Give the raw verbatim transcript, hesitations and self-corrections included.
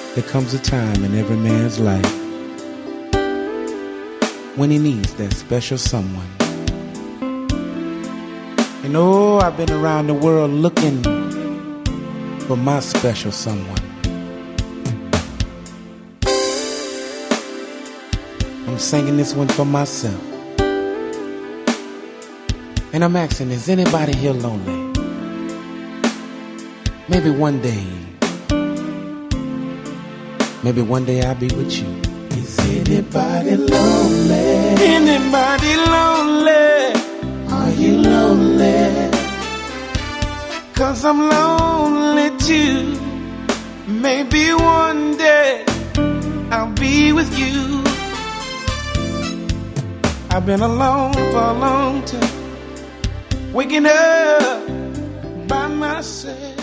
There comes a time in every man's life when he needs that special someone. And oh, I've been around the world looking for my special someone. I'm singing this one for myself. And I'm asking, is anybody here lonely? Maybe one day, maybe one day I'll be with you. Is anybody lonely? Anybody lonely? Are you lonely? 'Cause I'm lonely too. Maybe one day I'll be with you. I've been alone for a long time, waking up by myself.